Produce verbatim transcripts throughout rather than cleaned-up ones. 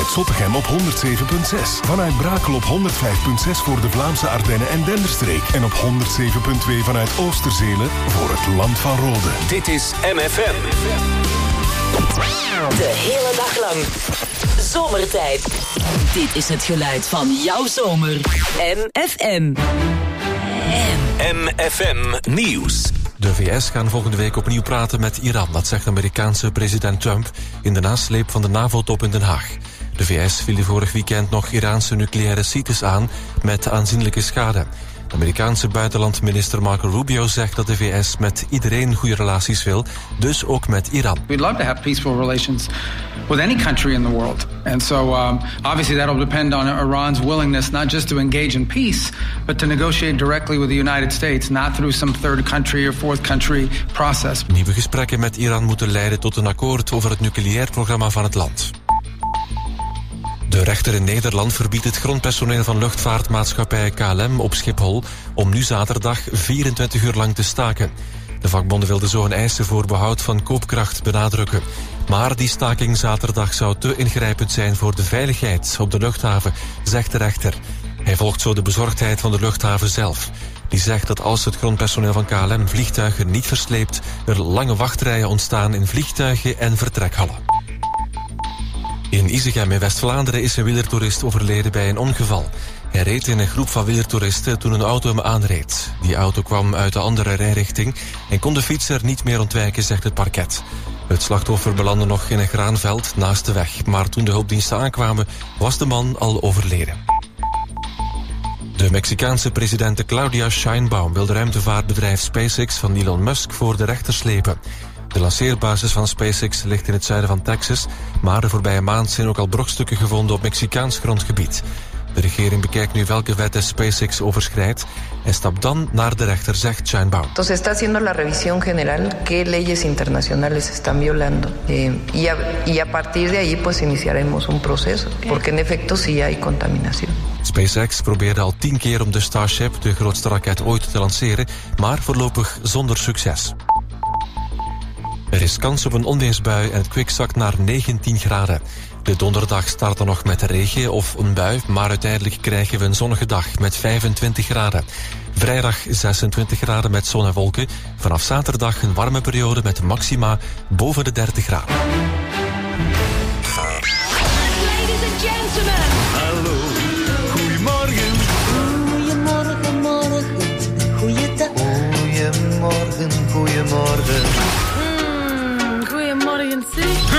vanuit Zottegem op honderd zeven komma zes. Vanuit Brakel op honderd vijf komma zes voor de Vlaamse Ardennen en Denderstreek. En op honderd zeven komma twee vanuit Oosterzelen voor het Land van Rode. Dit is M F M. De hele dag lang. Zomertijd. Dit is het geluid van jouw zomer. M F M. M F M Nieuws. De V S gaan volgende week opnieuw praten met Iran. Dat zegt Amerikaanse president Trump in de nasleep van de NAVO-top in Den Haag. De V S viel vorig weekend nog Iraanse nucleaire sites aan met aanzienlijke schade. De Amerikaanse buitenlandminister Marco Rubio zegt dat de V S met iedereen goede relaties wil, dus ook met Iran. We'd love to have peaceful relations with any country in the world. And so um, obviously that will depend on Iran's willingness not just to engage in peace, but to negotiate directly with the United States, not through some third country or fourth country process. Nieuwe gesprekken met Iran moeten leiden tot een akkoord over het nucleair programma van het land. De rechter in Nederland verbiedt het grondpersoneel van luchtvaartmaatschappij K L M op Schiphol om nu zaterdag vierentwintig uur lang te staken. De vakbonden wilden zo hun eisen voor behoud van koopkracht benadrukken. Maar die staking zaterdag zou te ingrijpend zijn voor de veiligheid op de luchthaven, zegt de rechter. Hij volgt zo de bezorgdheid van de luchthaven zelf. Die zegt dat als het grondpersoneel van K L M vliegtuigen niet versleept, er lange wachtrijen ontstaan in vliegtuigen en vertrekhallen. In Isegem in West-Vlaanderen is een wielertoerist overleden bij een ongeval. Hij reed in een groep van wielertoeristen toen een auto hem aanreed. Die auto kwam uit de andere rijrichting en kon de fietser niet meer ontwijken, zegt het parket. Het slachtoffer belandde nog in een graanveld naast de weg, maar toen de hulpdiensten aankwamen was de man al overleden. De Mexicaanse president Claudia Sheinbaum wil de ruimtevaartbedrijf SpaceX van Elon Musk voor de rechter slepen. De lanceerbasis van SpaceX ligt in het zuiden van Texas, maar de voorbije maand zijn ook al brokstukken gevonden op Mexicaans grondgebied. De regering bekijkt nu welke wetten SpaceX overschrijdt en stapt dan naar de rechter, zegt Sheinbaum. Entonces está haciendo la revisión general qué leyes internacionales están violando eh, y, a, y a partir de ahí pues iniciaremos un proceso, porque en efecto sí hay contaminación. SpaceX probeerde al tien keer om de Starship, de grootste raket ooit, te lanceren, maar voorlopig zonder succes. Er is kans op een onweersbui en het kwik zakt naar negentien graden. De donderdag start dan nog met regen of een bui, maar uiteindelijk krijgen we een zonnige dag met vijfentwintig graden. Vrijdag zesentwintig graden met zon en wolken. Vanaf zaterdag een warme periode met maxima boven de dertig graden. Ladies and gentlemen. Hallo, goedemorgen. Goedemorgen, morgen. Goeiedag. Goedemorgen, goedemorgen. Mm, goedemorgen, zeg.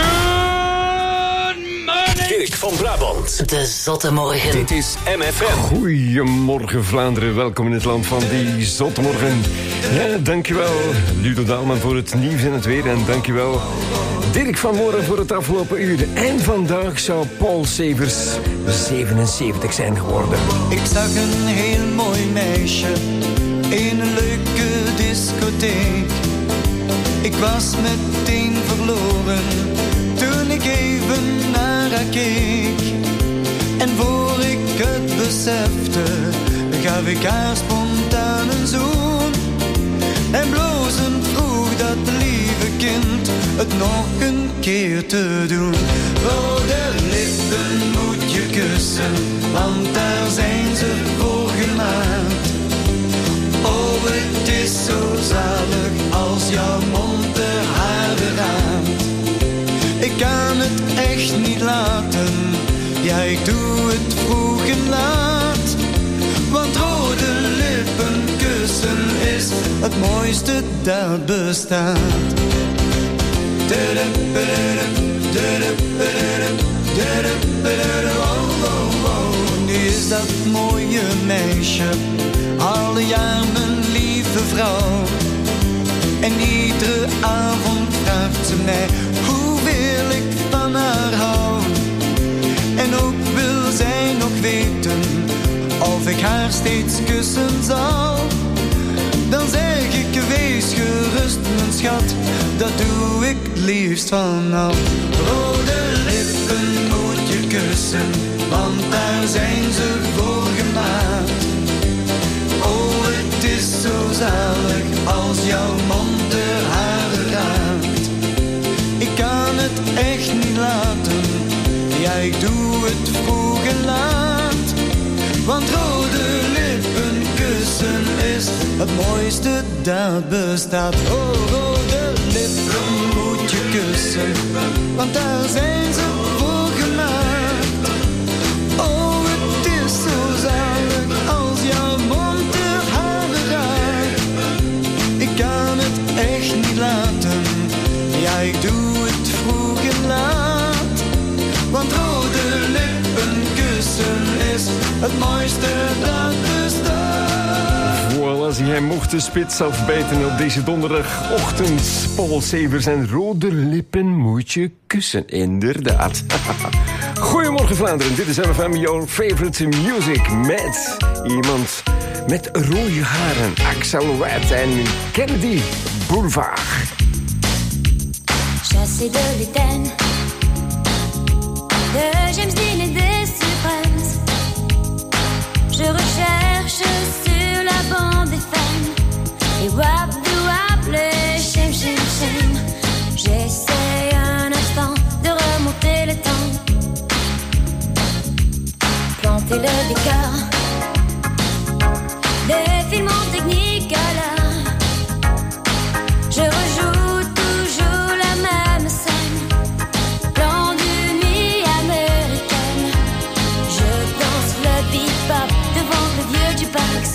Dirk van Brabant. De zotte morgen. Dit is M F M. Goedemorgen Vlaanderen, welkom in het land van die zotmorgen. Ja, dankjewel Ludo Daalman voor het nieuws en het weer. En dankjewel Dirk van Moren voor het afgelopen uur. En vandaag zou Paul Severs zevenenzeventig zijn geworden. Ik zag een heel mooi meisje in een leuke discotheek. Ik was meteen verloren toen ik even naar haar keek. En voor ik het besefte, gaf ik haar spontaan een zoen. En blozend vroeg dat lieve kind het nog een keer te doen. Rode lippen moet je kussen, want daar zijn ze voor gemaakt. Oh, het is zo zalig als jouw mond de haren raakt. Ik kan het echt niet laten, ja ik doe het vroeg en laat. Want rode lippen kussen is het mooiste dat bestaat. Nu is dat mooie meisje al een jaar mijn lieve vrouw. En iedere avond vraagt ze mij hoeveel ik van haar hou. En ook wil zij nog weten of ik haar steeds kussen zal. Dan zeg ik wees gerust mijn schat, dat doe ik liefst van al. Rode lippen moet je kussen, want daar zijn ze voor gemaakt. Oh, het is zo zalig als jouw mond de haren raakt. Ik kan het echt niet laten, Ja, ik doe het vroeg en laat. Want rode lippen kussen is het mooiste dat bestaat. Oh, rode lippen moet je kussen, want daar zijn ze voor gemaakt. Oh, het is zo zalig als jouw mond de haren raakt. Ik kan het echt niet laten. Ja, ik doe het vroeg en laat. Want rode lippen kussen is het mooiste dat bestaat. Voilà, zie, hij mocht de spits afbijten op deze donderdagochtend. Paul Severs en rode lippen moet je kussen, inderdaad. Goedemorgen Vlaanderen, dit is M F M, your favorite music. Met iemand met rode haren, Axel Red en Kennedy Boulevard. Chassé de l'Éden, de James Dean et des Supremes. Je recherche sur la bande des femmes et wap de wap le shem shem shem. J'essaie un instant de remonter le temps, planter le décor, des films en technique à l'heure. Je rejoue toujours la même scène, plan d'une nuit américaine. Je danse le bebop devant le vieux jukebox.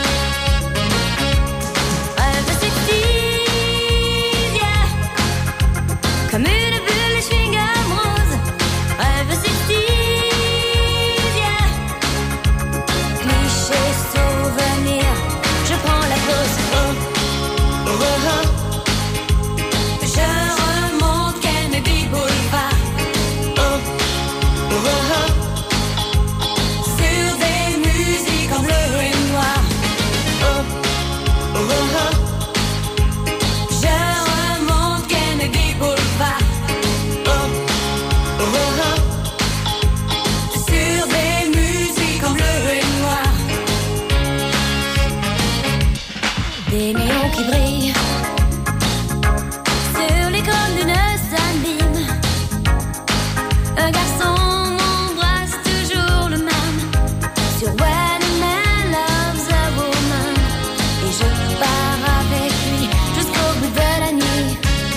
Rêve sexy, yeah, comme une bulle de chewing-gum rose. Rêve sexy, yeah, cliché souvenir. Je prends la pause, oh, oh, oh, oh. Je remonte Kennedy Boulevard, oh, oh, oh, oh. Sur des musiques en bleu et noir, oh, oh, oh, oh. Je remonte Kennedy Boulevard, oh, oh, oh, oh. Sur des musiques en bleu et noir. Des néons qui brillent sur l'écran d'une sabine. Un garçon m'embrasse toujours le même sur When a Man Loves a Woman. Et je pars avec lui jusqu'au bout de la nuit.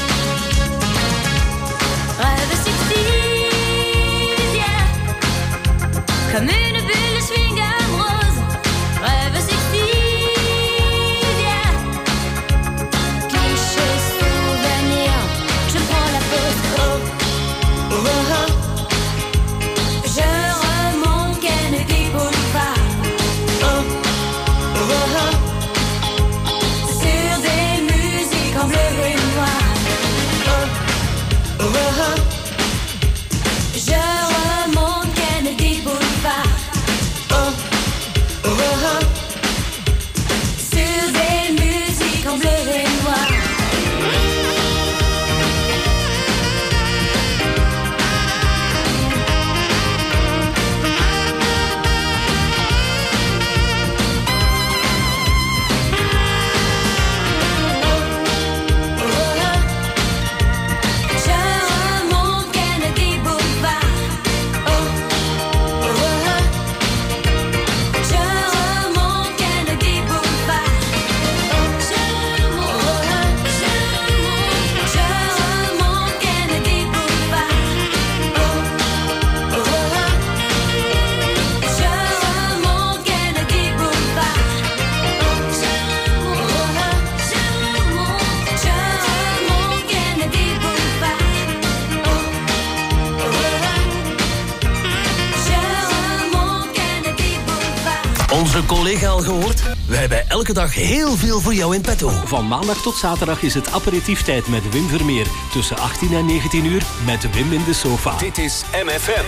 Rêve sexy, yeah, comme une bulle de chewing-gum rose. Rêve sexy, yeah, cliché souvenir. Je prends la pause, oh, oh, oh, oh. Je remonte Kennedy Boulevard, oh, oh, oh, oh. Sur des musiques en bleu et noir, oh, oh, oh, oh. Je remonte Kennedy Boulevard, oh, oh, oh, oh. Sur des musiques en bleu et noir. Je remonte Kennedy Boulevard, oh, oh, oh. Je remonte Kennedy Boulevard, oh, je remonte, je remonte, je remonte Kennedy Boulevard, oh, oh, oh. Je remonte Kennedy Boulevard, oh, je remonte, je remonte, je remonte Kennedy Boulevard, oh, oh, je remonte Kennedy Boulevard. Onze collega al gehoord? We hebben elke dag heel veel voor jou in petto. Van maandag tot zaterdag is het aperitieftijd met Wim Vermeer. Tussen achttien en negentien uur met Wim in de sofa. Dit is M F M.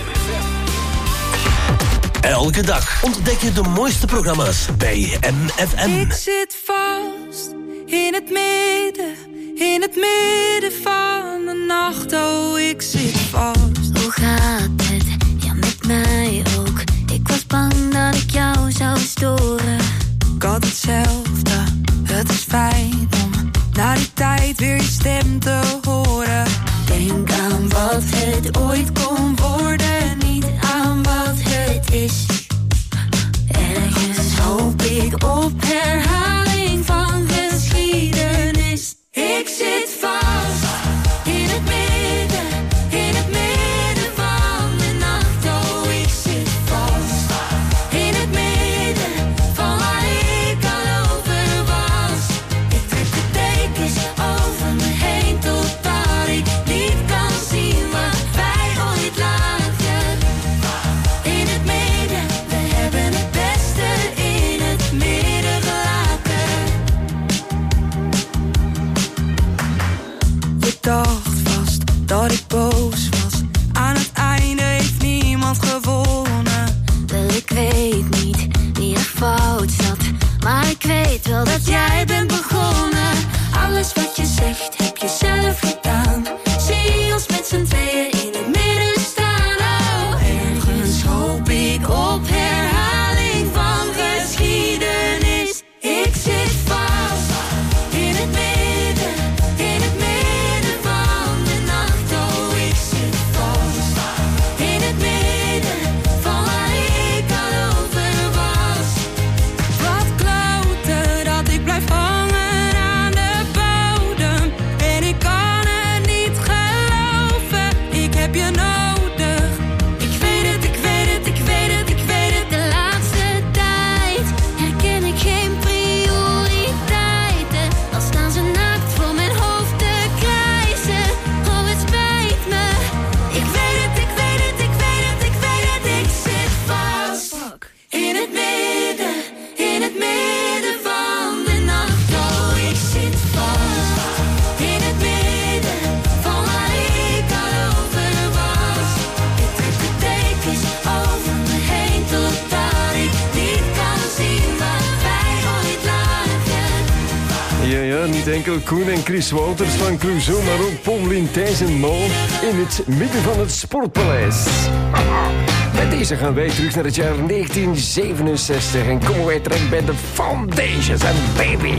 Elke dag ontdek je de mooiste programma's bij M F M. Ik zit vast in het midden, in het midden van de nacht. Oh, ik zit vast. Hoe gaat het? Ja, met mij ook. Ik was bang dat ik jou zou storen. Ik had hetzelfde. Het is fijn om na die tijd weer je stem te horen. Denk aan wat het ooit kon worden. dat ik boos was. Aan het einde heeft niemand gewonnen. Wel, ik weet niet wie er fout zat, maar ik weet wel dat jij bent begonnen. Alles wat je zegt heb je zelf gedaan. Zie ons met z'n tweeën in het midden staan. Oh, ergens hoop ik op herhaling van geschiedenis. Ik zit vast in het midden, in het midden van de nacht. Oh, ik zit vast in het midden van waar ik al over was. Wat kloten dat ik blijf hangen aan de bodem. En ik kan het niet geloven, ik heb je nodig. Ik weet het, ik weet het, ik weet het, ik weet het. De laatste tijd herken ik geen prioriteiten. Al staan ze naakt voor mijn hoofd te krijsen. Oh, het spijt me. Ik weet het, ik weet het, ik weet het, ik weet het. Ik zit vast in het midden, in het midden van de nacht. Oh, ik zit vast in het midden van waar ik al over was. Ik trek de dekens over me heen totdat ik niet kan zien waar wij ooit lagen. Ja, ja, niet enkel Koen en Chris Wouters van Clouseau, maar ook Pauline Thijs en Mo in het midden van het Sportpaleis. Met deze gaan wij terug naar het jaar negentien zevenenzestig en komen wij terecht bij de Foundations en Baby.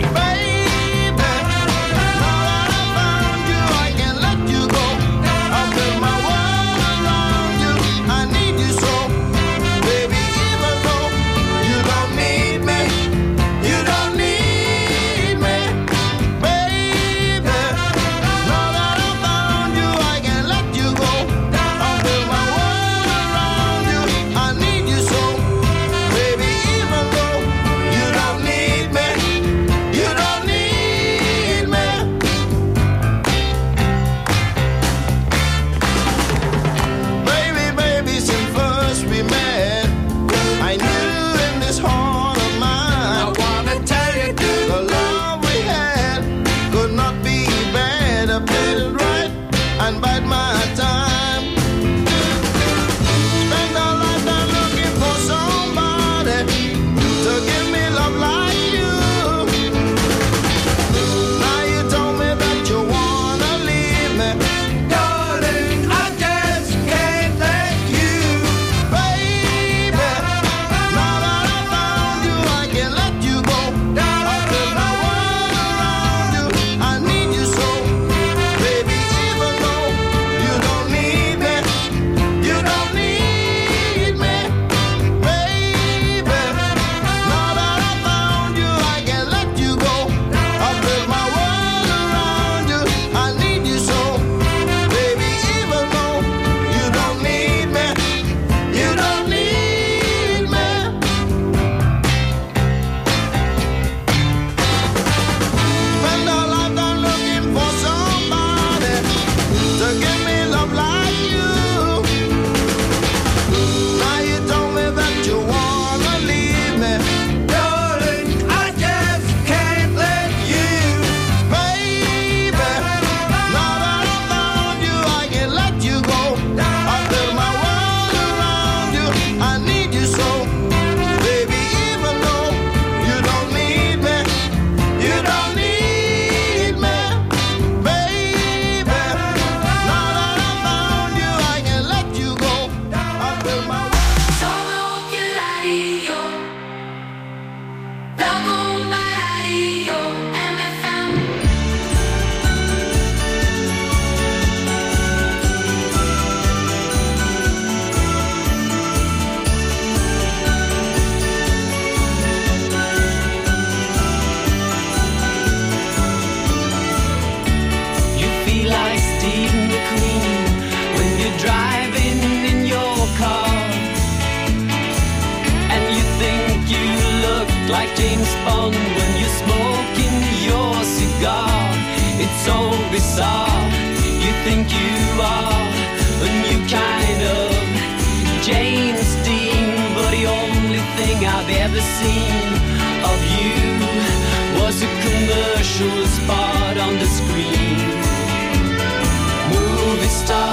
Spot on the screen. Movie star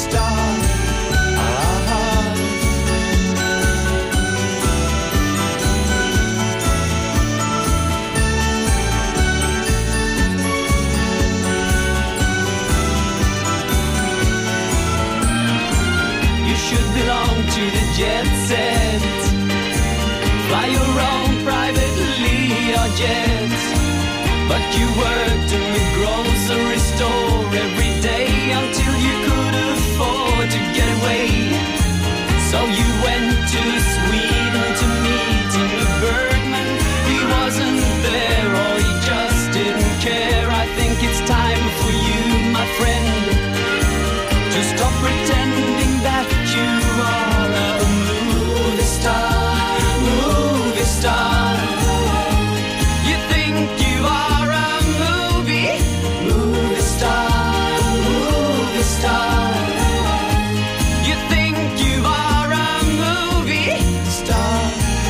star. Should belong to the jet set. Fly your own privately or jet. But you worked in the grocery store every day until you could afford to get away. So you went to Sweden to meet Ingmar Bergman. He wasn't there or he just didn't care. I think it's time for you, my friend, to stop pretending that you are a movie star, movie star. You think you are a movie, movie star, movie star. You think you are a movie star.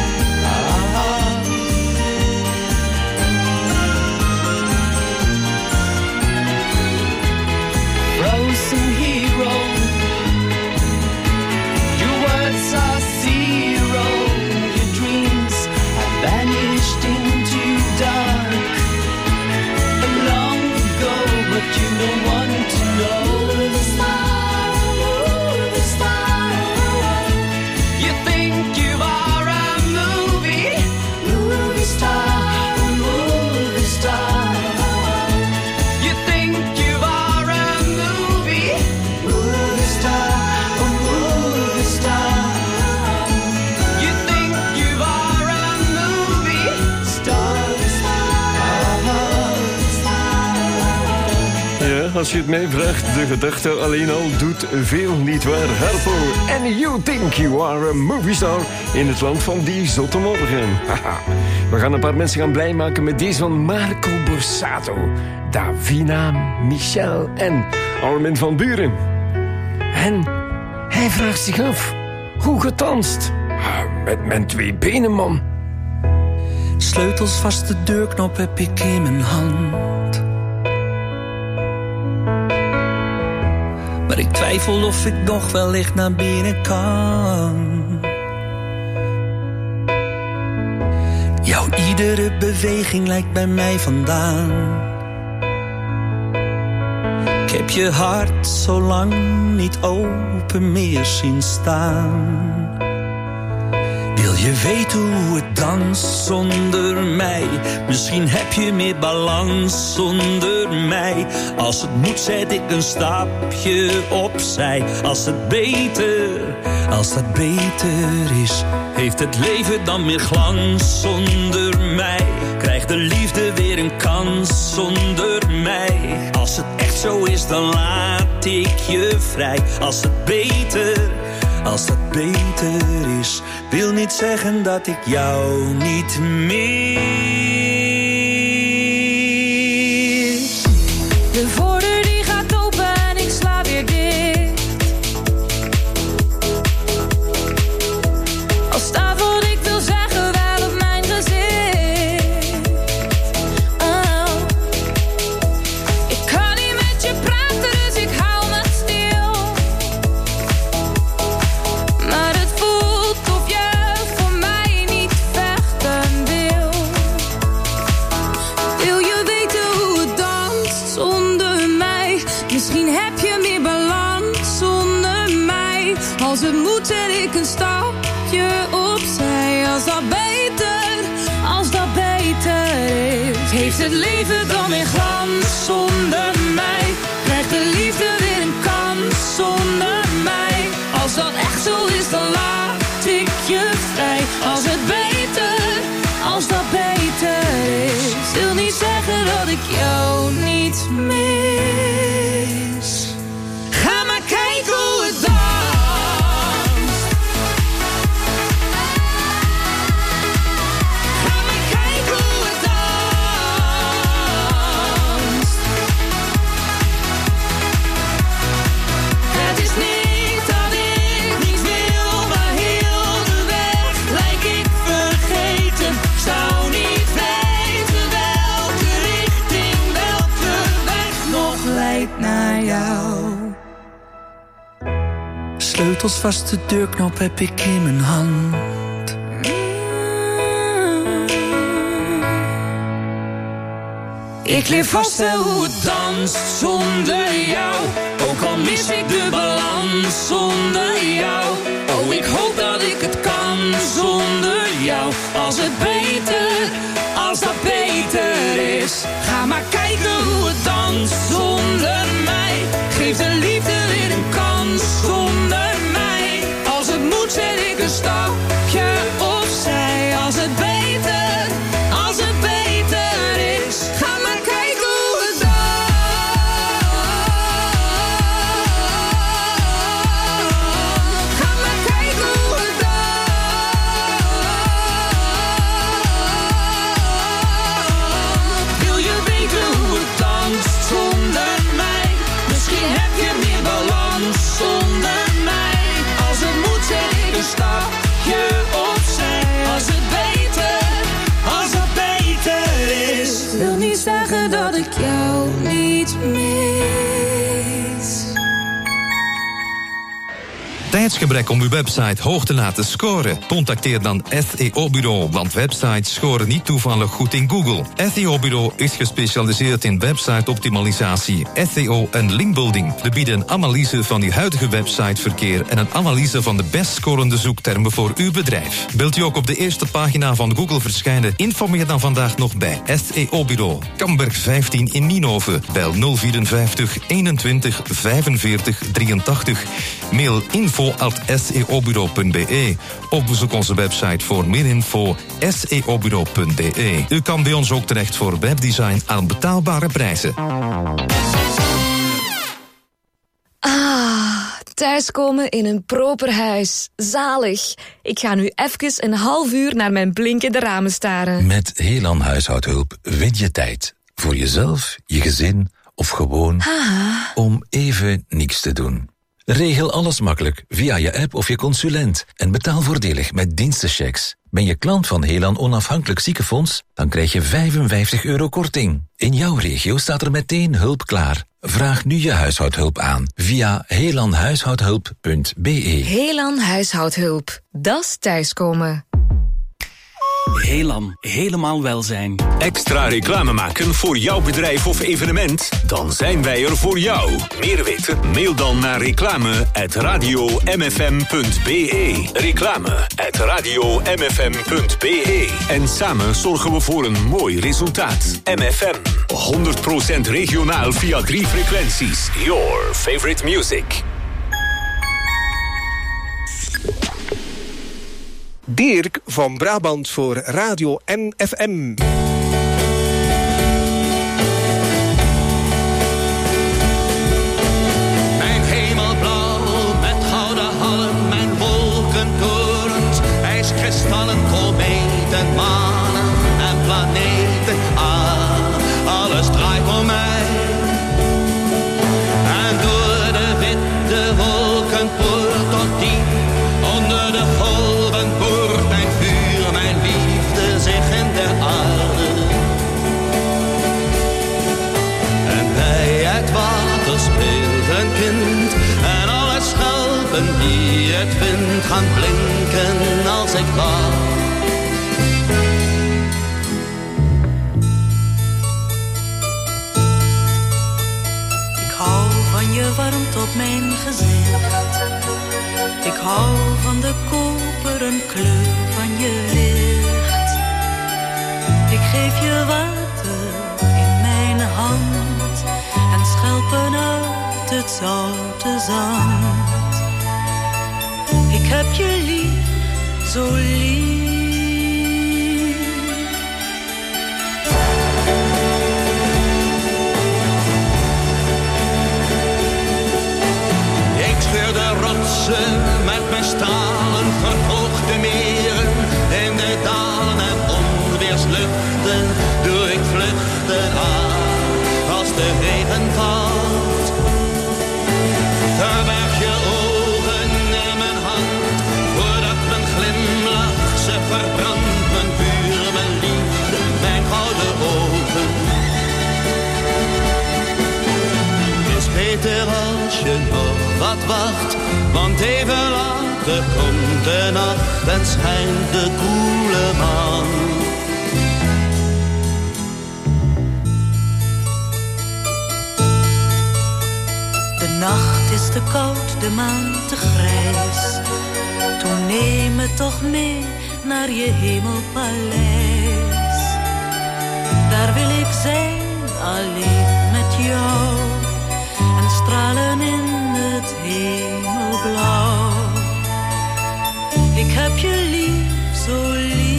Frozen hero. Are zero, your dreams have vanished into dark long ago, but you don't want to know. Movie star, movie star. You think you are a movie, movie star, movie star. You think you are a movie, movie star, movie star. Als je het mij vraagt, de gedachte alleen al doet veel niet waar. Harpo, and you think you are a movie star in het land van die zotte morgen. Haha. We gaan een paar mensen gaan blij maken met deze van Marco Borsato, Davina, Michel en Armin van Buren. En hij vraagt zich af, hoe getanst? Ah, met mijn twee benen, man. Sleutels vast, de deurknop heb ik in mijn hand. Maar ik twijfel of ik nog wellicht naar binnen kan. Jouw iedere beweging lijkt bij mij vandaan. Ik heb je hart zo lang niet open meer zien staan. Wil je weten hoe het danst zonder mij? Misschien heb je meer balans zonder mij. Als het moet zet ik een stapje opzij. Als het beter, als dat beter is, heeft het leven dan meer glans zonder mij? Krijgt de liefde weer een kans zonder mij? Als het echt zo is, dan laat ik je vrij. Als het beter, als dat beter is, wil niet zeggen dat ik jou niet mis. De voordeur die gaat open en ik sla weer dicht. Al staat wat ik wil zeggen wel op mijn gezicht. Oh. Ik kan niet met je praten, dus ik hou me stil. Maar het voelt of je voor mij niet vechten wil. Wil je weten hoe het danst zonder mij? Misschien heb je meer balans zonder mij. Als het moet zet ik een stapje opzij. Als dat beter, als dat beter is, heeft het leven dan weer glans zonder mij? Krijgt de liefde weer een kans zonder mij? Als dat echt zo is, dan laat ik je vrij. Als het beter, als dat beter is, wil niet zeggen dat ik jou niet mis. Ga maar kijken hoe het danst. Ga maar kijken hoe het danst. sleutelsvaste deurknop heb ik in mijn hand. Ik leer vast wel hoe het danst zonder jou. Ook al mis ik de balans zonder jou. Oh, ik hoop dat ik het kan zonder jou. Als het beter, als dat beter is. Ga maar kijken hoe het danst zonder mij. Geef de liefde weer een kans zonder mij. Als het moet zet ik een stapje opzij. Als het beter, als het beter is. Ga maar kijken hoe het danst. Ga maar kijken hoe het danst. Wil je weten hoe het danst zonder mij? Misschien heb je meer balans zonder mij. Als het moet zet ik een stapje opzij. Als het beter, als het beter is. Wil niet zeggen dat ik jou niet mis. Tijdsgebrek om uw website hoog te laten scoren? Contacteer dan S E O-bureau, want websites scoren niet toevallig goed in Google. S E O-bureau is gespecialiseerd in website-optimalisatie, S E O en linkbuilding. We bieden een analyse van uw huidige websiteverkeer en een analyse van de best scorende zoektermen voor uw bedrijf. Wilt u ook op de eerste pagina van Google verschijnen? Informeer dan vandaag nog bij S E O-bureau. Kamberg vijftien in Nienhoven. Bel nul vierenvijftig eenentwintig vijfenveertig drieëntachtig. Mail info at s e o bureau punt b e of bezoek onze website voor meer info s e o bureau punt b e. U kan bij ons ook terecht voor webdesign aan betaalbare prijzen. Ah, thuiskomen in een proper huis. Zalig. Ik ga nu even een half uur naar mijn blinkende ramen staren. Met Helan Huishoudhulp win je tijd. Voor jezelf, je gezin of gewoon Ah. om even niks te doen. Regel alles makkelijk via je app of je consulent en betaal voordelig met dienstenchecks. Ben je klant van Helan Onafhankelijk Ziekenfonds? Dan krijg je vijfenvijftig euro korting. In jouw regio staat er meteen hulp klaar. Vraag nu je huishoudhulp aan via helan huishoudhulp punt b e. Helan Huishoudhulp. Dat is thuiskomen. Helan, helemaal welzijn. Extra reclame maken voor jouw bedrijf of evenement? Dan zijn wij er voor jou. Meer weten? Mail dan naar reclame at radio m f m punt b e. Reclame at radio m f m punt b e. En samen zorgen we voor een mooi resultaat. M F M, honderd procent regionaal via drie frequenties. Your favorite music. Dirk van Brabant voor Radio M F M. Mijn hemelblauw met gouden hallen, mijn wolkentorens, ijskristallen, kometen, manen en planeten. Ah, alles draait om mij. En door de witte wolken poort tot diep onder de golven boort mijn vuur, mijn liefde zich in de aarde. En bij het water speelt een kind en alle schelpen die het vindt gaan blinken als ik wacht. Ik hou van je warmte op mijn gezicht. Ik hou van de koperen kleur van je licht. Ik geef je water in mijn hand en schelpen uit het zoute zand. Ik heb je lief, zo lief. Ik scheur de rotsen met mijn stalen, verhoog de meren in de dalen en onweersluchten doe ik vluchten aan als de regen valt. Verberg je ogen in mijn hand voordat mijn glimlach ze verbrandt. Mijn vuur, mijn liefde, mijn gouden ogen. Het is beter als je nog wat wacht. nacht. Want even later komt de nacht en schijnt de koele maan. De nacht is te koud, de maan te grijs. Toen neem me toch mee naar je hemelpaleis. Daar wil ik zijn, alleen met jou. En stralen in het hemelblauw. Ik heb je lief, zo lief.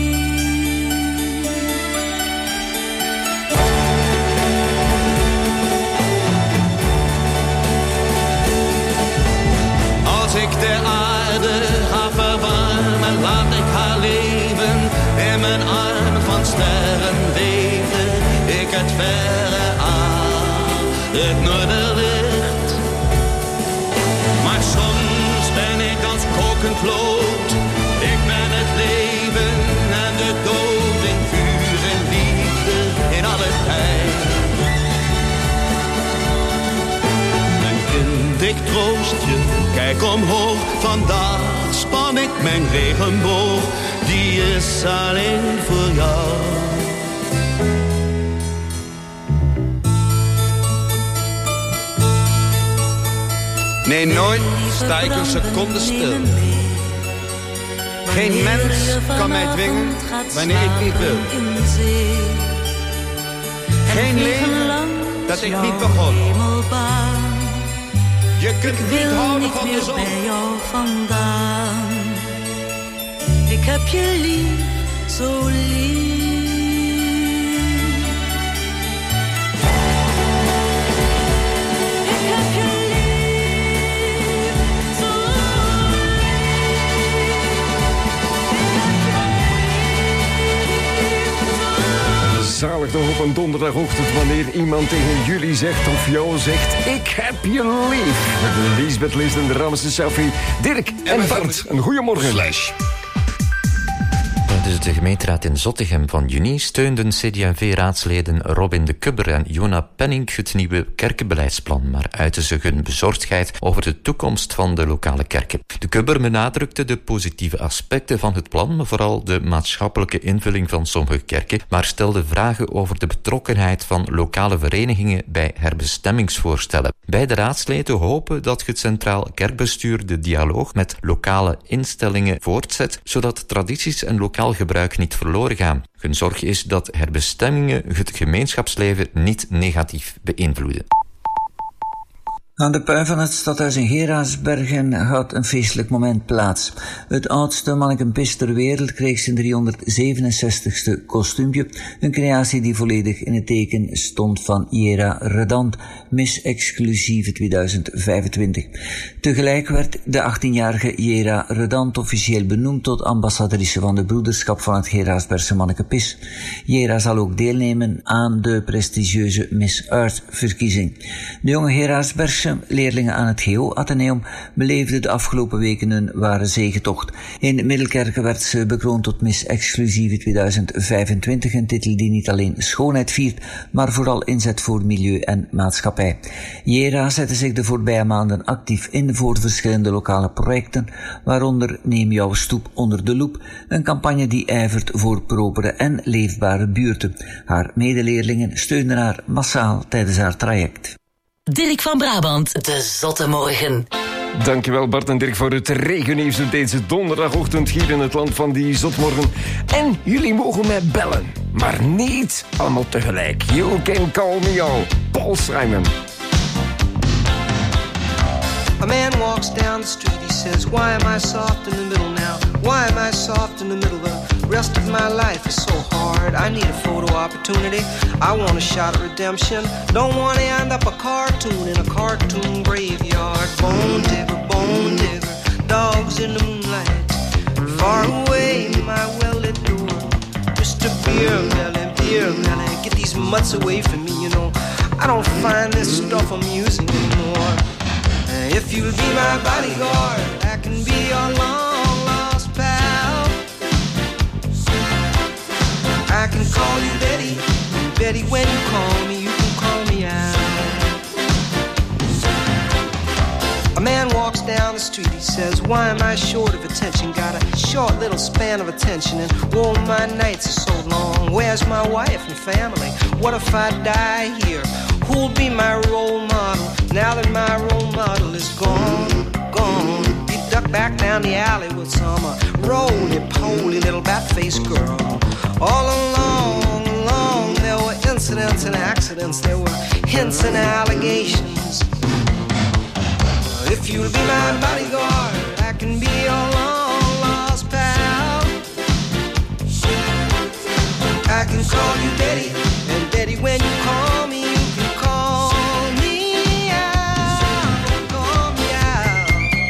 Als ik de aarde ga verwarmen, laat ik haar leven. In mijn armen van sterren weven. Ik het verre aan, het noorderlicht. Maar soms ben ik als kokend lood. Ik ben het leven en de dood in vuur en liefde in alle tijd. Mijn kind, ik troost je, kijk omhoog. Vandaag span ik mijn regenboog. Die is alleen voor jou. Nee, nooit sta ik een seconde stil. Geen mens kan mij dwingen wanneer ik niet wil. Geen leven dat ik niet begon. Je kunt niet houden van de zon. Bij jou vandaan. Ik heb je lief, zo lief. Zalig toch op een donderdagochtend wanneer iemand tegen jullie zegt of jou zegt: ik heb je lief. Met Lisbeth List en de Ramse Selfie. Dirk en Bart, een goeiemorgen. Flash. Tijdens de gemeenteraad in Zottegem van juni steunden C D en V-raadsleden Robin de Kubber en Jona Penning het nieuwe kerkenbeleidsplan, maar uiten ze hun bezorgdheid over de toekomst van de lokale kerken. De Kubber benadrukte de positieve aspecten van het plan, maar vooral de maatschappelijke invulling van sommige kerken, maar stelde vragen over de betrokkenheid van lokale verenigingen bij herbestemmingsvoorstellen. Beide raadsleden hopen dat het Centraal Kerkbestuur de dialoog met lokale instellingen voortzet, zodat tradities en lokaal gebruik niet verloren gaan. Hun zorg is dat herbestemmingen het gemeenschapsleven niet negatief beïnvloeden. Aan de pui van het stadhuis in Geraardsbergen gaat een feestelijk moment plaats. Het oudste mannenpis ter wereld kreeg zijn driehonderdzevenenzestigste kostuumpje, een creatie die volledig in het teken stond van Jera Redant, Miss Exclusieve tweeduizend vijfentwintig. Tegelijk werd de achttienjarige Jera Redant officieel benoemd tot ambassadrice van de broederschap van het Geraardsbergse mannenpis. Jera zal ook deelnemen aan de prestigieuze Miss Earth verkiezing. De jonge Geraardsbergse leerlingen aan het G O Atheneum beleefden de afgelopen weken een ware zegetocht. In Middelkerke werd ze bekroond tot Miss Exclusieve tweeduizend vijfentwintig, een titel die niet alleen schoonheid viert, maar vooral inzet voor milieu en maatschappij. Jera zette zich de voorbije maanden actief in voor verschillende lokale projecten, waaronder Neem jouw stoep onder de loep, een campagne die ijvert voor propere en leefbare buurten. Haar medeleerlingen steunen haar massaal tijdens haar traject. Dirk van Brabant, de Zotte Morgen. Dankjewel Bart en Dirk voor het regennieuws op deze donderdagochtend hier in het land van die zotmorgen. En jullie mogen mij bellen, maar niet allemaal tegelijk. You can call me all, Paul Simon. A man walks down the street, he says, why am I soft in the middle now? Why am I soft in the middle? The rest of my life is so hard. I need a photo opportunity. I want a shot at redemption. Don't want to end up a cartoon in a cartoon graveyard. Bone digger, bone digger, dogs in the moonlight. Far away, my well-lit door. Mister Beer Belly, Beer Belly, get these mutts away from me, you know. I don't find this stuff amusing anymore. If you'll be my bodyguard, I can be your long-lost pal. I can call you Betty, Betty, when you call me, you can call me out. A man walks walks down the street, he says, why am I short of attention? Got a short little span of attention, and oh, my nights are so long. Where's my wife and family? What if I die here? Who'll be my role model now that my role model is gone, gone? He ducked back down the alley with some uh, roly-poly little bat-faced girl. All along, along, there were incidents and accidents. There were hints and allegations. If you'll be my bodyguard, I can be your long-lost pal. I can call you Daddy, and Daddy, when you call me, you can call me out, call me out.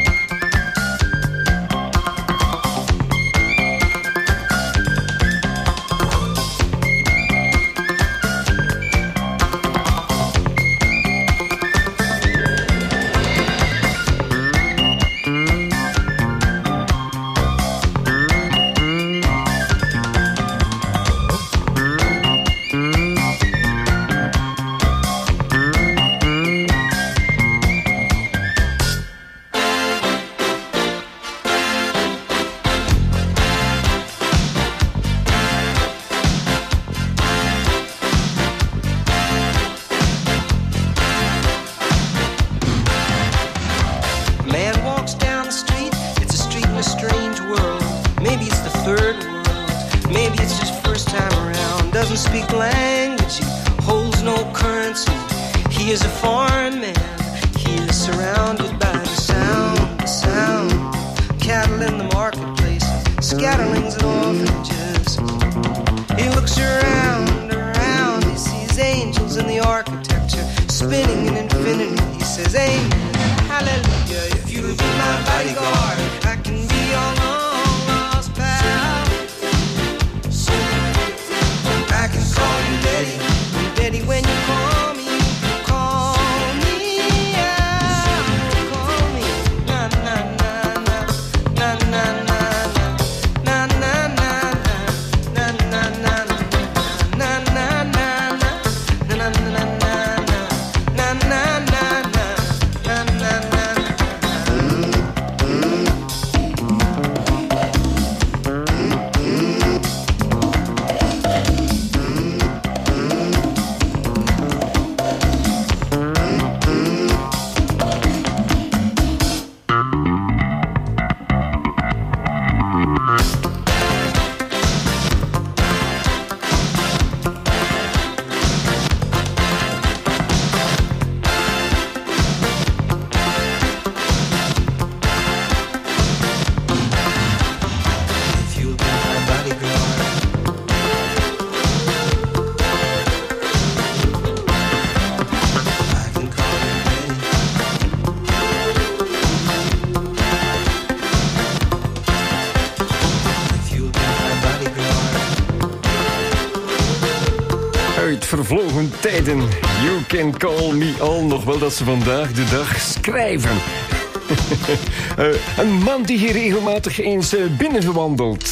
Vervlogen tijden. You can call me on. Nog wel dat ze vandaag de dag schrijven. uh, een man die hier regelmatig eens uh, binnengewandeld.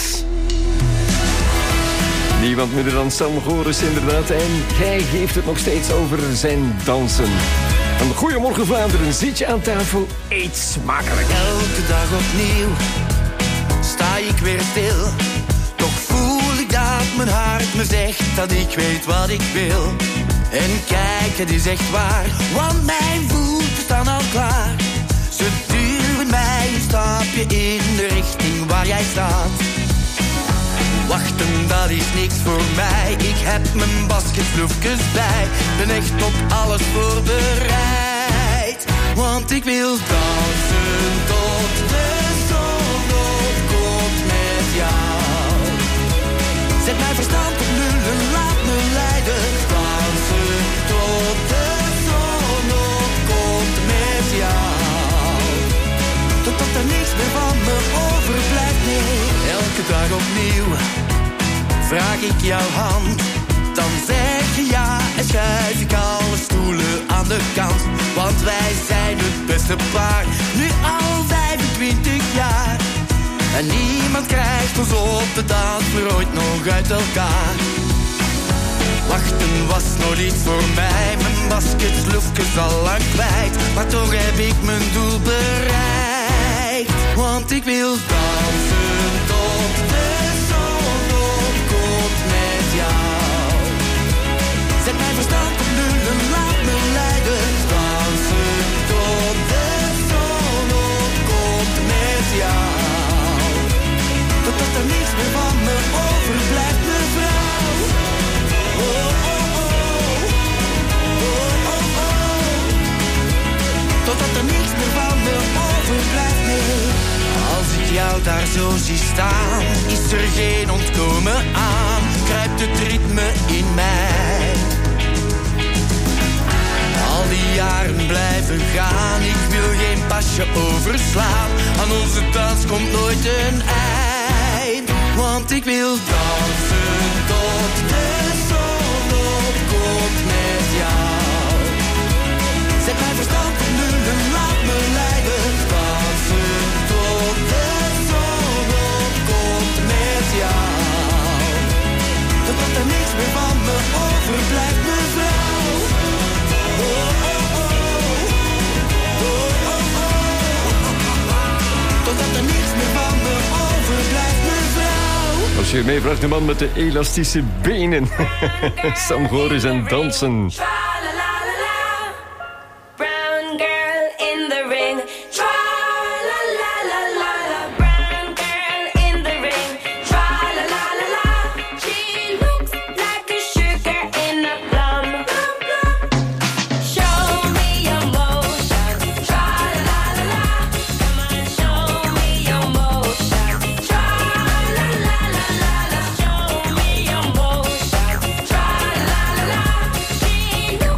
Niemand minder dan Sam Goris inderdaad. En hij geeft het nog steeds over zijn dansen. Een goeiemorgen Vlaanderen. Zit je aan tafel? Eet smakelijk. Elke dag opnieuw sta ik weer stil. Toch voel ik dat mijn hart me zegt dat ik weet wat ik wil. En kijk, het is echt waar, want mijn voeten staan al klaar. Ze duwen mij een stapje in de richting waar jij staat. Wachten, dat is niks voor mij. Ik heb mijn basketbloefjes bij. Ben echt op alles voorbereid. Want ik wil dansen tot de zon opkomt met jou. Zet mijn verstand op nul en laat me leiden. Dansen tot de zon opkomt met jou. Totdat er niks meer van me overblijft, nee. Elke dag opnieuw vraag ik jouw hand. Dan zeg je ja en schuif ik alle stoelen aan de kant. Want wij zijn het beste paar, nu al vijfentwintig jaar. En niemand krijgt ons op de dansvloer ooit nog uit elkaar. Wachten was nog niet voor mij, mijn basketsloefjes al lang kwijt. Maar toch heb ik mijn doel bereikt. Want ik wil dansen tot de zon opkomt met jou. Zet mijn verstand op nul en laat me leiden. Dansen tot de zon opkomt met jou. Totdat er niets meer van me overblijft, mevrouw. Oh, oh, oh. Oh, oh, oh. Totdat er niets meer van me overblijft, nee. Als ik jou daar zo zie staan, is er geen ontkomen aan. Kruipt het ritme in mij. Al die jaren blijven gaan, ik wil geen pasje overslaan. Aan onze dans komt nooit een eind. Want ik wil dansen tot de zon opkomt met jou. Zet mijn verstand op nul en laat me leiden. Dansen tot de zon opkomt met jou. Totdat er niks meer van me overblijft, mevrouw. Oh, oh, oh. Oh, oh, oh. Totdat er niks meer van me overblijft, mevrouw. Als je meevraagt, de man met de elastische benen. Sam Goris en dansen. Brown girl in the ring. Tra la la la la la. Brown girl in the ring. Tra la la la la. She looks like a sugar in a plum. Show me your motion. Tra la la la. Come on, show me your motion. Tra la la la la la. Show me your motion. Tra la la la. She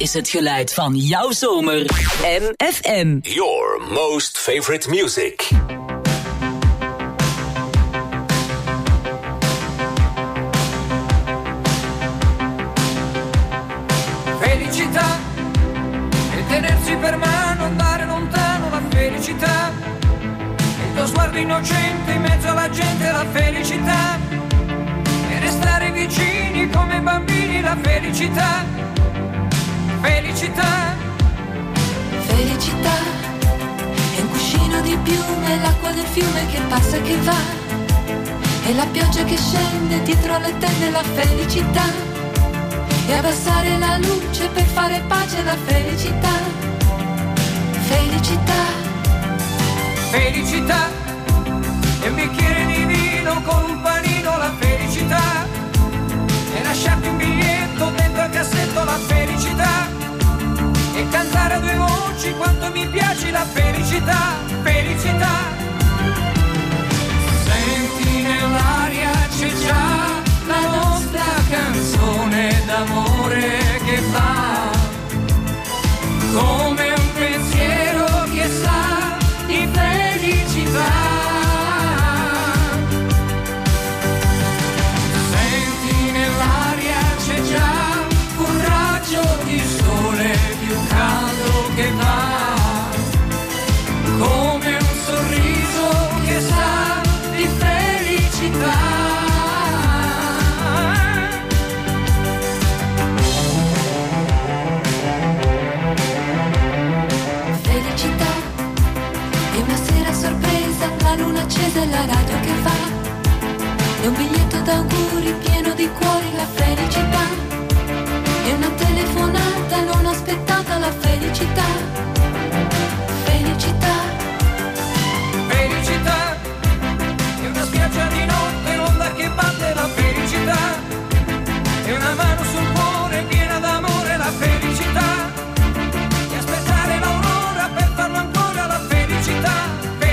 is het geluid van jouw zomer. M F M. Your most favorite music. Felicità e tenersi per mano, andare lontano, la felicità. Il tuo sguardo innocente in mezzo alla gente, la felicità. E restare vicini come bambini, la felicità. Felicità. Felicità è un cuscino di piume, l'acqua del fiume che passa e che va. E la pioggia che scende dietro alle tende, la felicità. E abbassare la luce per fare pace, la felicità. Felicità. Felicità è un bicchiere di vino con un panino, la felicità. E lasciarti un biglietto dentro al cassetto, la felicità. E cantare a due voci quanto mi piace, la felicità. Felicità. Senti nell'aria c'è già la nostra canzone d'amore che fa come un pensiero che sa di felicità. Senti nell'aria c'è già un raggio di sole più caldo che va come un sorriso che sa di felicità. Accesa la radio che va, e un biglietto d'auguri pieno di cuori, la felicità. E una telefonata non aspettata, la felicità. Felicità. Felicità. E una spiaggia di notte, l'onda che batte, la felicità. E una mano sul cuore piena d'amore, la felicità. E aspettare l'aurora per farlo ancora, la felicità.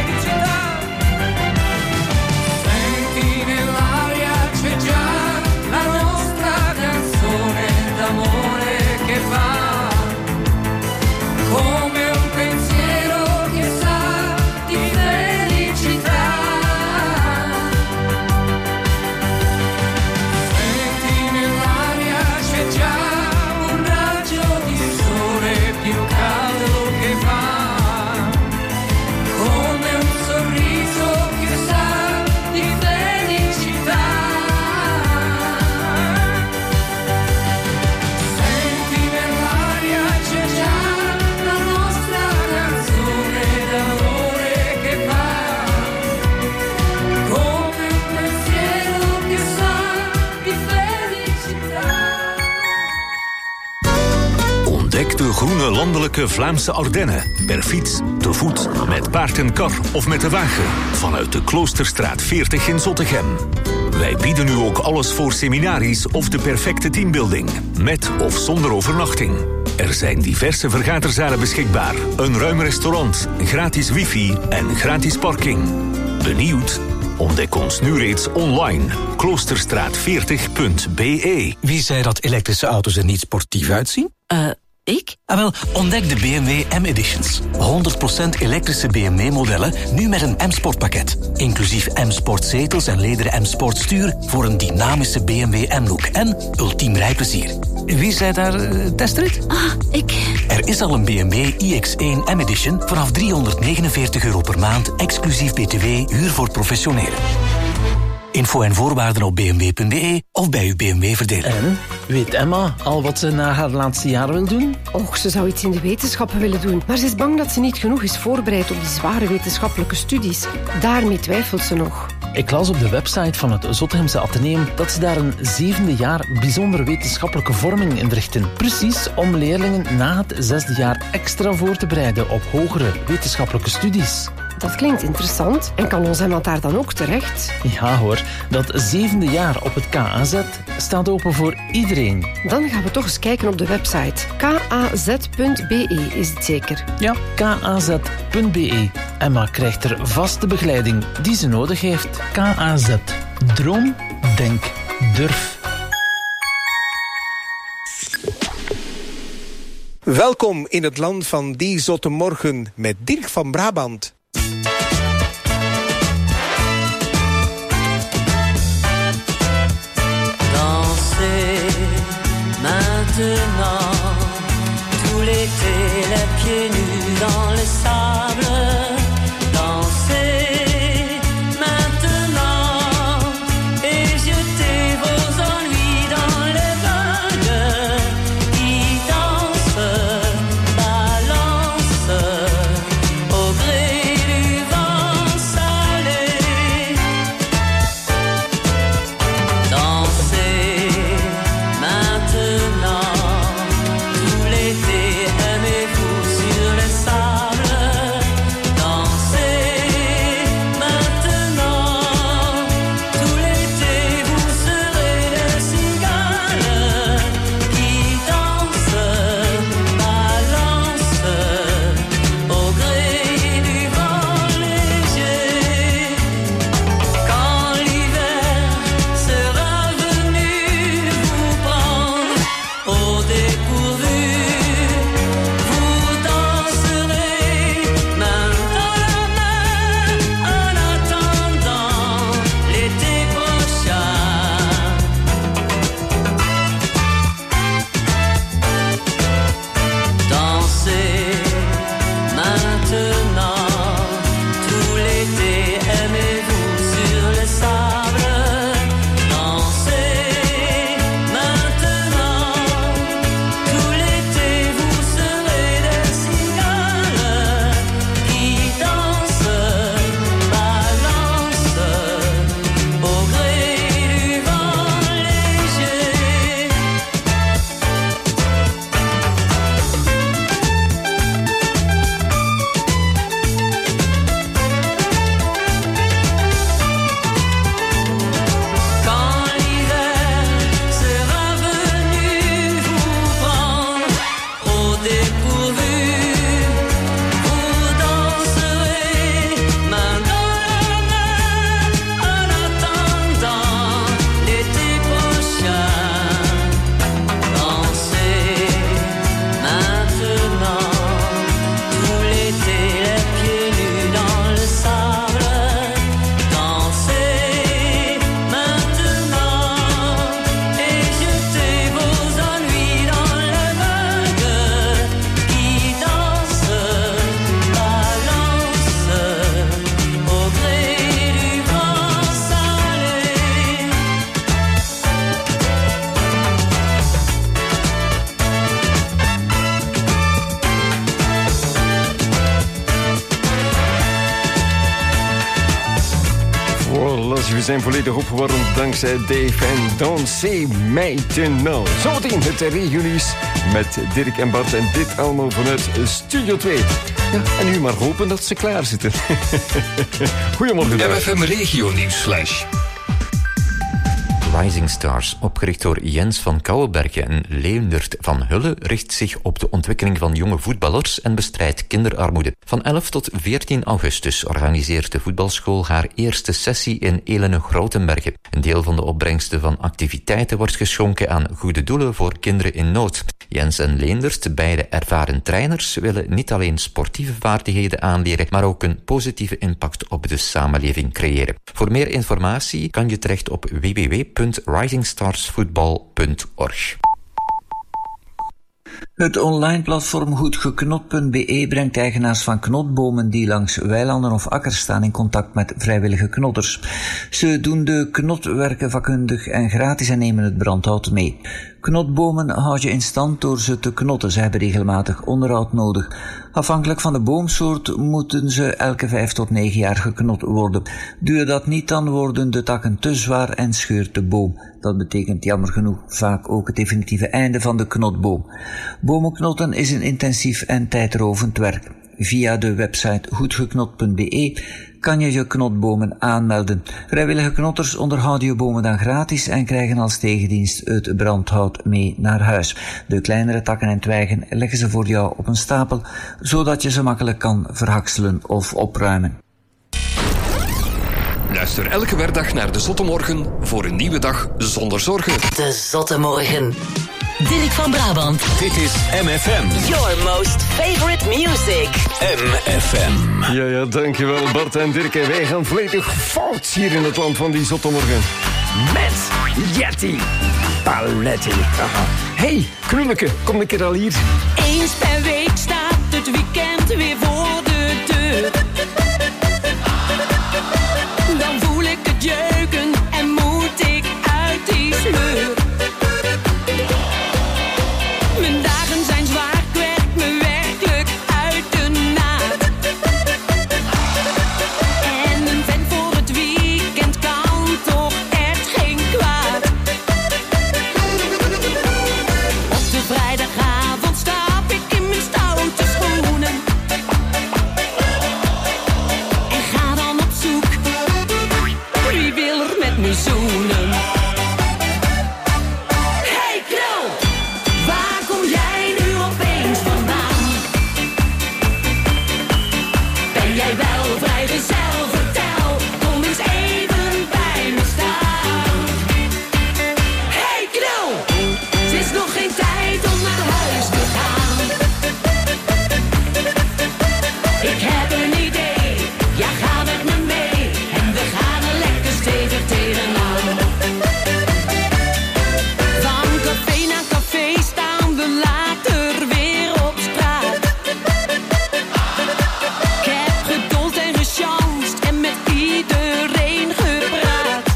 De groene landelijke Vlaamse Ardennen. Per fiets, te voet, met paard en kar of met de wagen. Vanuit de Kloosterstraat veertig in Zottegem. Wij bieden u ook alles voor seminaries of de perfecte teambuilding. Met of zonder overnachting. Er zijn diverse vergaderzalen beschikbaar. Een ruim restaurant, gratis wifi en gratis parking. Benieuwd? Ontdek ons nu reeds online. kloosterstraat veertig punt b e. Wie zei dat elektrische auto's er niet sportief uitzien? Eh... Uh. Ik? Ah, wel, ontdek de B M W M-Editions. honderd procent elektrische B M W-modellen, nu met een M-Sport pakket. Inclusief M-Sport zetels en lederen M-Sport stuur voor een dynamische B M W M-look en ultiem rijplezier. Wie zei daar uh, testrit? Ah, ik. Er is al een B M W i X één M-Edition vanaf driehonderdnegenenveertig euro per maand, exclusief B T W, huur voor professionelen. Info en voorwaarden op b m w punt b e of bij uw B M W-verdeler. En, weet Emma al wat ze na haar laatste jaar wil doen? Och, ze zou iets in de wetenschappen willen doen. Maar ze is bang dat ze niet genoeg is voorbereid op die zware wetenschappelijke studies. Daarmee twijfelt ze nog. Ik las op de website van het Zottegemse Atheneum dat ze daar een zevende jaar bijzondere wetenschappelijke vorming inrichten. Precies om leerlingen na het zesde jaar extra voor te bereiden op hogere wetenschappelijke studies. Dat klinkt interessant. En kan ons iemand daar dan ook terecht? Ja hoor, dat zevende jaar op het K A Z staat open voor iedereen. Dan gaan we toch eens kijken op de website. k a z punt b e is het zeker? Ja, k a z punt b e. Emma krijgt er vaste begeleiding die ze nodig heeft. K A Z. Droom, denk, durf. Welkom in het land van die zotte morgen met Dirk van Brabant. Dansez maintenant, tout l'été les pieds nus dans le sable. Dansez maintenant et jetez vos ennuis dans les vagues qui dansent, balancent au gré du vent salé. Dansez maintenant, tout l'été aimez-vous sur le sable. Dansez maintenant, tout l'été vous serez les cigales qui dansent, balancent au gré du vent léger. Quand l'hiver sera venu vous prendre au dépourvu, vous danserez main dans la main en attendant l'été prochain. Dansez maintenant, tout l'été aimez-vous sur le sable. Dansez maintenant, tout l'été vous serez des cigales qui dansent, balancent au gré du vent léger. Quand l'hiver sera venu vous prendre au dépourvu, vous danserez main dans la main en attendant l'été prochain. Dansez maintenant, tout l'été les pieds nus dans le sable. Dansez maintenant et jetez vos ennuis dans les vagues qui dansent, balancent au gré du vent salé. Voilà, we zijn volledig opgewarmd dankzij Dave en Dansez maintenant. Zometeen het regionieuws met Dirk en Bart en dit allemaal vanuit Studio twee. Ja, en nu maar hopen dat ze klaar zitten. Goedemorgen. M F M Regio Nieuwsflash. Rising Stars, opgericht door Jens van Kouwenbergen en Leendert van Hulle, richt zich op de ontwikkeling van jonge voetballers en bestrijdt kinderarmoede. Van elf tot veertien augustus organiseert de voetbalschool haar eerste sessie in Elene-Grotenbergen. Een deel van de opbrengsten van activiteiten wordt geschonken aan goede doelen voor kinderen in nood. Jens en Leendert, beide ervaren trainers, willen niet alleen sportieve vaardigheden aanleren, maar ook een positieve impact op de samenleving creëren. Voor meer informatie kan je terecht op w w w punt rising stars football punt org. Het online platform goedgeknot punt b e brengt eigenaars van knotbomen die langs weilanden of akkers staan in contact met vrijwillige knotters. Ze doen de knotwerken vakkundig en gratis en nemen het brandhout mee. Knotbomen houd je in stand door ze te knotten. Ze hebben regelmatig onderhoud nodig. Afhankelijk van de boomsoort moeten ze elke vijf tot negen jaar geknot worden. Doe je dat niet, dan worden de takken te zwaar en scheurt de boom. Dat betekent jammer genoeg vaak ook het definitieve einde van de knotboom. Bomen knotten is een intensief en tijdrovend werk. Via de website goedgeknot punt b e kan je je knotbomen aanmelden. Vrijwillige knotters onderhouden je bomen dan gratis en krijgen als tegendienst het brandhout mee naar huis. De kleinere takken en twijgen leggen ze voor jou op een stapel, zodat je ze makkelijk kan verhakselen of opruimen. Luister elke werkdag naar de Zotte Morgen voor een nieuwe dag zonder zorgen. De Zotte Morgen. Dirk van Brabant. Dit is M F M. Your most favorite music. M F M. Ja, ja, dankjewel Bart en Dirk. En wij gaan volledig fout hier in het land van die zottemorgen. Met Jetty Paletti. Aha. Hey, Krulleke, kom een keer al hier. Eens per week staat het weekend weer voor de deur. Dan voel ik het jeuken en moet ik uit die sleur. Mijn dagen zijn zwaar, ik werk me werkelijk uit de naad. En een vent voor het weekend kan toch echt geen kwaad. Op de vrijdagavond stap ik in mijn stoute schoenen. En ga dan op zoek, wie wil er met me zoenen? Hey knul, waar kom jij nu opeens vandaan? Ben jij wel vrijgezel? Vertel, kom eens even bij me staan. Hey knul, het is nog geen tijd om naar huis te gaan. Ik heb een idee, ja ga met me mee. En we gaan er lekker stevig tegenaan. Van café naar café staan we later weer op straat. Ik heb geduld en gechanst en met iedereen gepraat.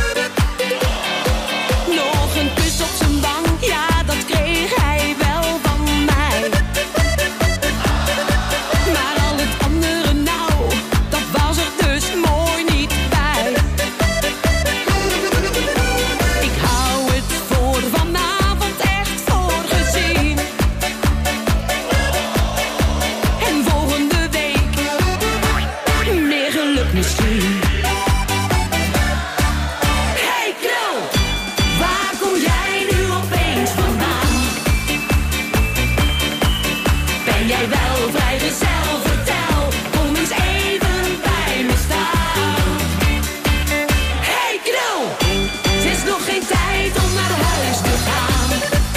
Nog een kus op zijn wang, ja dat kreeg hij wel van mij. Maar al het andere nou, dat was er dus mooi niet bij. Ik hou het voor vanavond echt voor gezien. En volgende week meer geluk misschien. Hey knul, waar kom jij nu opeens vandaan? Ben jij wel vrijgezel? Vertel, kom eens even bij me staan. Hey knul, het is nog geen tijd om naar huis te gaan.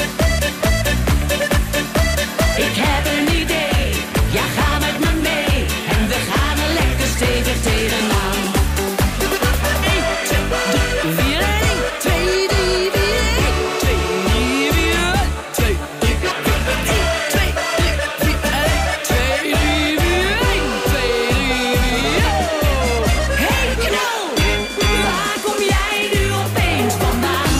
Ik heb een idee, ja ga met me mee. En we gaan er lekker stevig tegenaan. één, twee, drie, vier, één, twee, drie, vier, één, twee, drie, vier, twee, drie, vier, één, twee, drie, vier, één, twee, drie, vier, één, twee, drie, vier. Hey knul, waar kom jij nu opeens vandaan?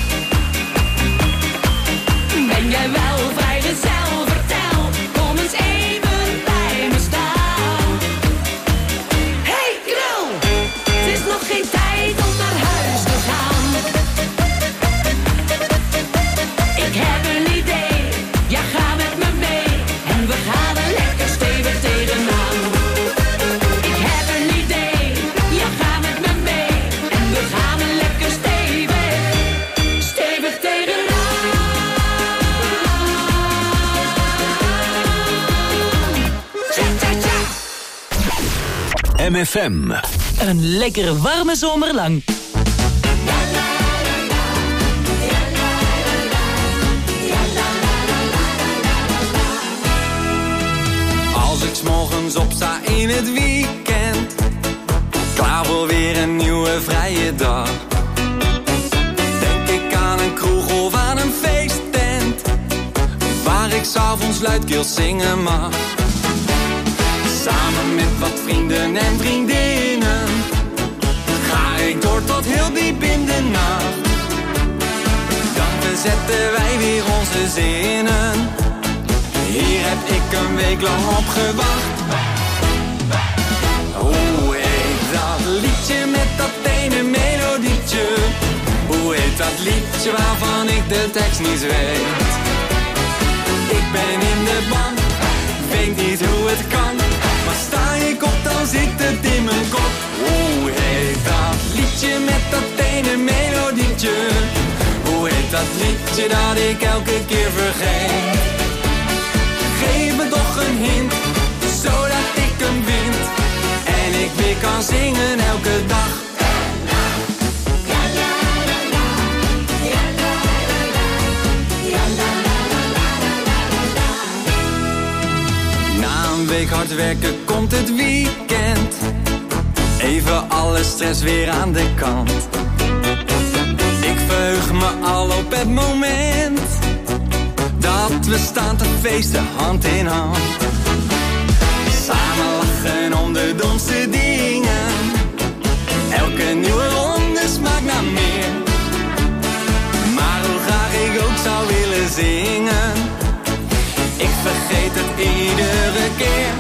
Ben jij wel vrijgezel? Vertel, kom eens even bij me staan. Hey knul, het is nog geen tijd om naar huis te gaan. Ik heb een idee, ja ga met me mee. En we gaan er lekker stevig tegenaan. Ik heb een idee, ja ga met me mee. En we gaan er lekker stevig, stevig tegenaan. Tja, tja, tja. M F M. Een lekkere warme zomer lang. Als ik 's morgens opsta in het weekend, klaar voor weer een nieuwe vrije dag. Denk ik aan een kroeg of aan een feesttent, waar ik 's avonds luidkeels zingen mag. Samen met wat vrienden en vriendinnen, ga ik door tot heel diep in de nacht. Dan verzetten wij weer onze zinnen, hier heb ik een week lang op gewacht. Hoe heet dat liedje met dat ene melodietje? Hoe heet dat liedje waarvan ik de tekst niet weet? Ik ben in de ban, weet niet hoe het kan, maar sta ik op dan zit het in mijn kop. Hoe heet dat liedje met dat ene melodietje? Hoe heet dat liedje dat ik elke keer vergeet? Geef me toch een hint, zodat ik hem vind en ik weer kan zingen elke dag. Ja, la, la, la. Ja, la, la, la. Ja, la, week hard werken komt het weekend. Even alle stress weer aan de kant. Ik verheug me al op het moment dat we staan te feesten hand in hand. Samen lachen om de domste dingen. Elke nieuwe ronde smaakt naar meer. Maar hoe graag ik ook zou willen zingen, ik vergeet het iedere keer.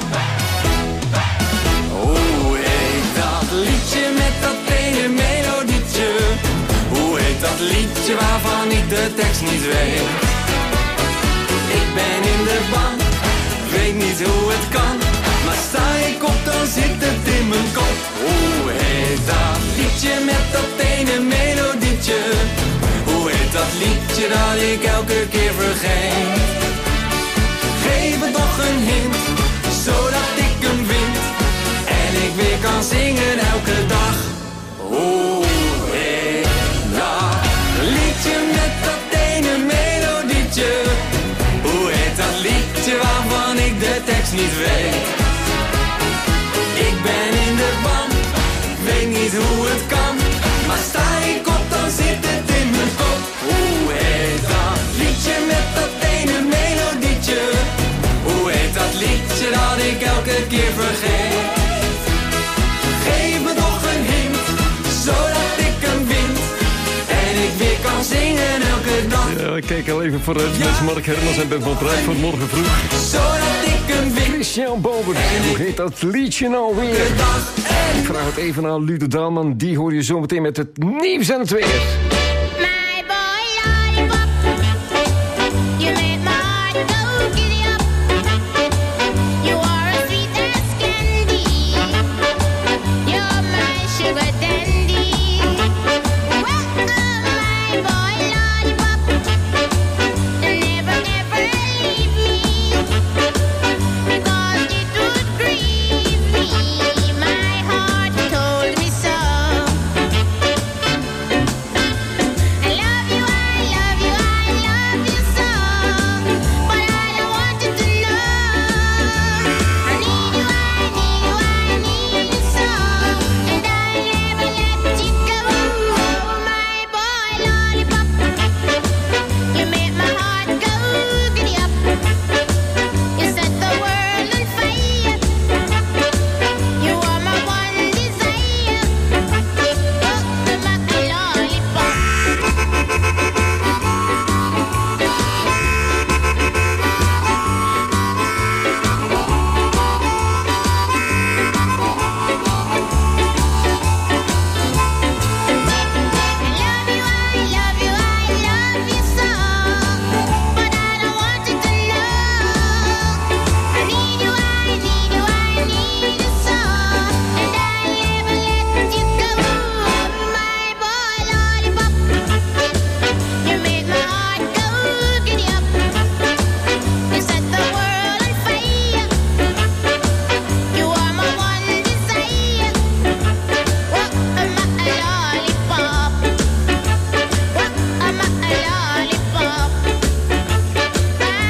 Hoe heet dat liedje met dat ene melodietje? Hoe heet dat liedje waarvan ik de tekst niet weet? Ik ben in de ban, weet niet hoe het kan, maar sta ik op dan zit het in mijn kop. Hoe heet dat liedje met dat ene melodietje? Hoe heet dat liedje dat ik elke keer vergeet? Geef me toch een hint, zodat ik hem vind en ik weer kan zingen elke dag. Hoe heet dat liedje met dat ene melodietje? Hoe heet dat liedje waarvan ik de tekst niet weet? Ik ben in de ban, weet niet hoe het kan, maar sta ik op dan zit het in mijn kop. Hoe heet dat liedje met dat ene melodietje? Hoe heet dat liedje dat ik elke keer vergeet? Geef me toch een hint, zodat ik hem vind en ik weer kan zingen elke dag. Ja, ik kijk al even vooruit met ja. Mark Hermans en Ben van Praag voor morgen vroeg. Zodat ik hem vind. Christian Bober, hoe heet dat liedje nou weer? Ik vraag het even aan Ludo Daalman, die hoor je zo meteen met het nieuws en het weer.